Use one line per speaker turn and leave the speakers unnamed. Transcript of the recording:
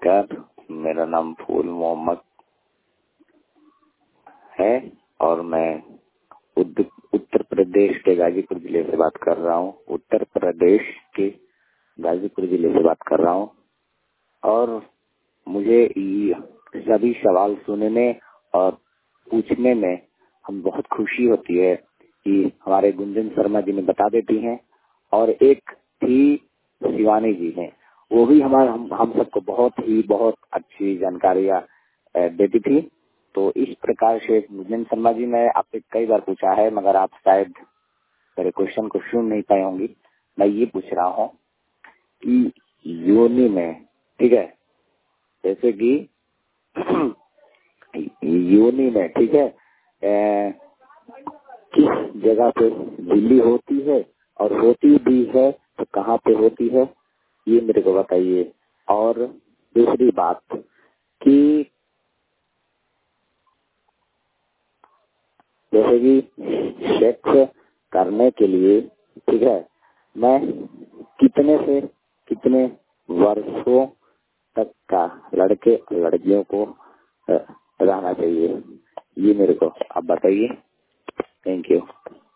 नमस्कार, मेरा नाम फूल मोहम्मद है और मैं उत्तर प्रदेश के गाजीपुर जिले से बात कर रहा हूँ। उत्तर प्रदेश के गाजीपुर जिले से बात कर रहा हूँ और मुझे सभी सवाल सुनने और पूछने में हम बहुत खुशी होती है कि हमारे गुंजन शर्मा जी ने बता देती हैं और एक थी शिवानी जी हैं, वो भी हम सबको बहुत अच्छी जानकारियाँ देती थी। तो इस प्रकार से गुंजन शर्मा जी ने आपसे कई बार पूछा है मगर आप शायद मेरे क्वेश्चन को सुन नहीं पाए होंगी। मैं ये पूछ रहा हूँ कि योनि में, ठीक है, जैसे कि योनि में, ठीक है, किस जगह पे झिल्ली होती है और होती भी है तो कहाँ पे होती है, ये मेरे को बताइए। और दूसरी बात कि जैसे कि सेक्स करने के लिए, ठीक है, मैं कितने से कितने वर्षों तक का लड़के और लड़कियों को रहना चाहिए, ये मेरे को आप बताइए। Thank you.